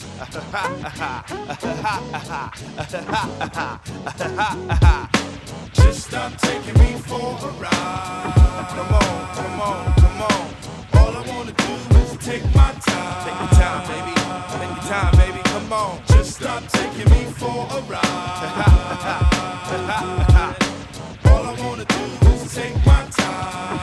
Just stop taking me for a ride. Come on, come on, come on. All I wanna do is take my time. Take your time, baby. Take your time, baby. Come on. Just stop taking me for a ride. All I wanna do is take my time.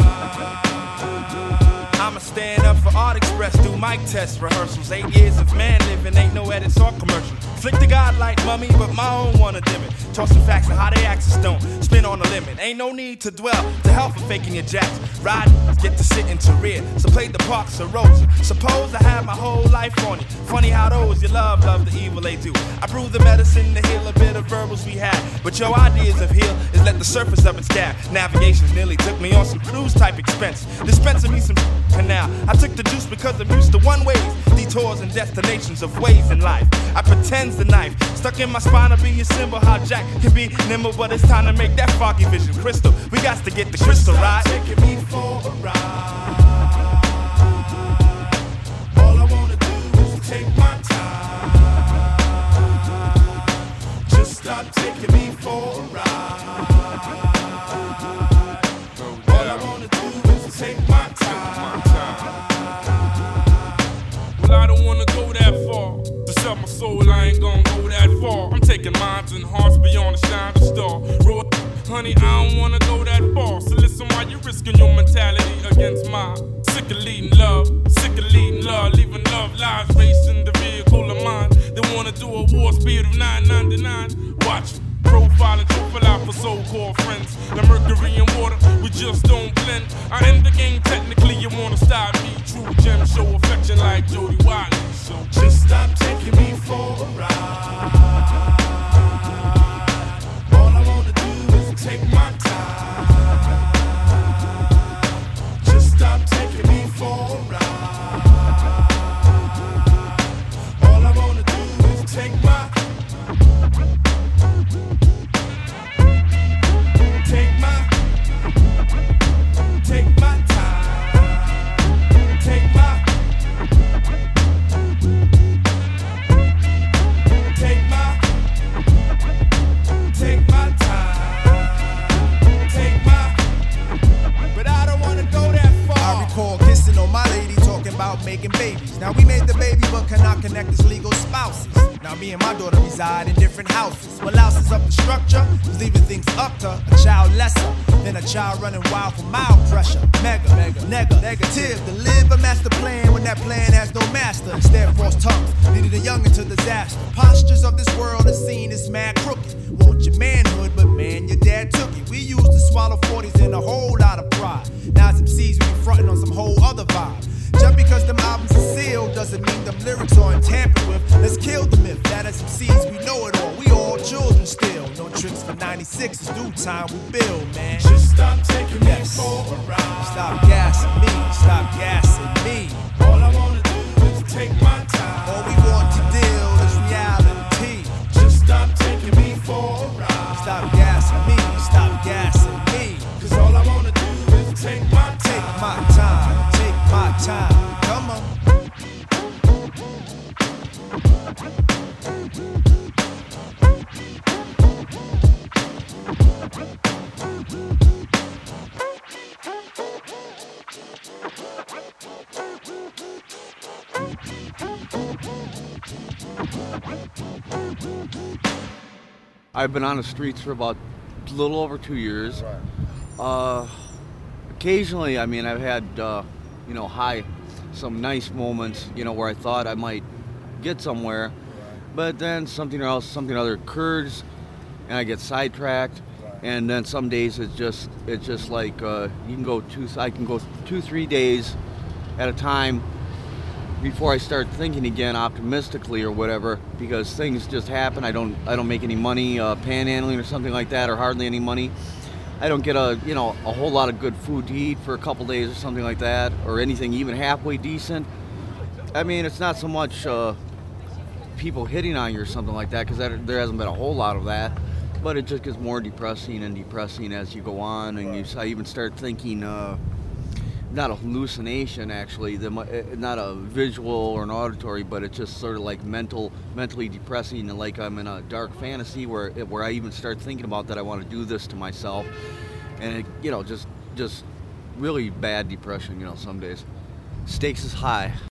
I'ma stand up for Art Express, do mic test rehearsals. 8 years of man living, ain't no edits or commercial. Flick the godlight mummy, but my own wanna dim it. Tossing facts and how they axes don't spin on the limit. Ain't no need to dwell to hell for faking your jacks. Ride, get to sit into rear. So play the parks of Rosa. Suppose I had my whole life on you. Funny how those you love the evil they do. I brew the medicine to heal a bit of verbals we had. But your ideas of heal is let the surface of it scab. Navigations nearly took me on some cruise type expense. Dispensing me some canal. I took the juice because I'm used to one ways. Detours and destinations of ways in life. I pretend's the knife. Stuck in my spine to be a symbol how Jack can be nimble, but it's time to make that foggy vision crystal. We got to get the crystal right. Taking me for a ride. All I wanna do is take my time. Just stop taking me for a ride. All I wanna do is take my time. Well, I don't wanna go that far. To sell my soul, I ain't gonna go that far. I'm taking minds and hearts beyond a shining star. Raw, honey, I don't wanna go that far. So listen while you're risking your mentality against mine. Sick of leading love, leaving love lies racing the vehicle of mine. They wanna do a war speed of 999. Watch me. Profiling, profile out for so-called friends. The mercury and water, we just don't blend. I end the game technically, you wanna stop me. True gem, show affection like Jody Wiley. So just stop taking me for a ride. All I wanna do is take my time. Just stop taking me for a ride. All I wanna do is take my time. Making babies. Now we made the baby, but cannot connect as legal spouses. Now me and my daughter reside in different houses. What louses up the structure is leaving things up to a child lesser than a child running wild from mild pressure. Negative to live a master plan when that plan has no master. Instead, false tongues leading a youngin' to disaster. Postures of this world are seen as mad crooked. Want your manhood, but man, your dad took it. We used to swallow 40s in a whole lot of pride. Now as MCs, we be frontin' on some whole other vibe. Just because them albums are sealed doesn't mean them lyrics aren't tampered with. Let's kill the myth that as MCs we know it all. We all children still. No tricks for 96, it's due time we build, man. Just stop taking me for a ride. Stop gassing me, stop gassing me. All I wanna do is take my time. All we want to deal is reality. Just stop taking me for a ride. Stop gassing me, stop gassing me. Cause all I wanna do is take my time. Take my time, take my time. Come on. I've been on the streets for about a little over 2 years. Occasionally, I mean, I've had, some nice moments, where I thought I might get somewhere, but then something other occurs, and I get sidetracked, and then some days it's just like I can go 2-3 days at a time before I start thinking again optimistically or whatever, because things just happen. I don't make any money panhandling or something like that, or hardly any money. I don't get a whole lot of good food to eat for a couple days or something like that, or anything even halfway decent. I mean, it's not so much people hitting on you or something like that, because there hasn't been a whole lot of that, but it just gets more depressing and depressing as you go on, and I even start thinking, not a hallucination actually, not a visual or an auditory, but it's just sort of like mentally depressing, and like I'm in a dark fantasy where I even start thinking about that I want to do this to myself, and it, just really bad depression, some days. Stakes is high.